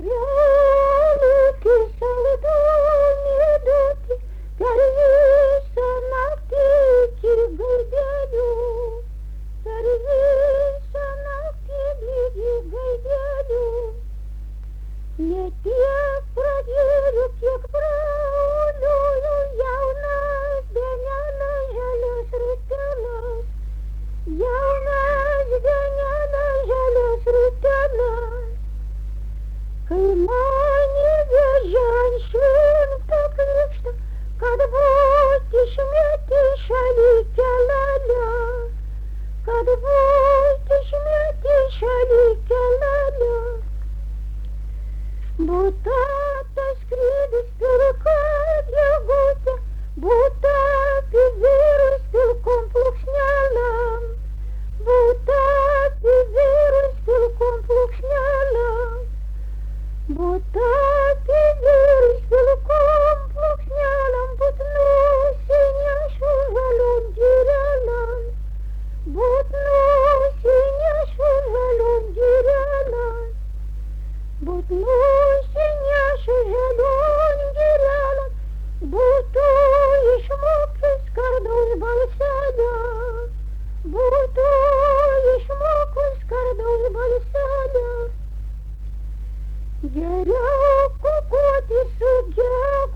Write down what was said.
Vėlukį saldumį duoti, per visą naktį iki gaidelių, per visą naktį iki gaidelių. Ne tiek pradėlių, kiek brolių, jaunas denelas, žalias ritelas, jaunas denelas, žalias ritelas. Kai mane vežė ant švento krikšto, kad vos išmetė šalį kelelę, kad vos išmetė šalį kelelę. Būta tas skrydis pilka gegutė, būta pivėrus pilkom plukšnelėm, būta pivėrus pilkom plukšnelėm. Būta pivėrus pilkom plukšnelėm, būt nusinešu žaliom girelėm, būt nusinešu žaliom girelėm, būt nusinešu žaliom girelėm, būtų išmokęs skardaus balselę, būtų išmokus skardaus balselę. Geriau kukuoti su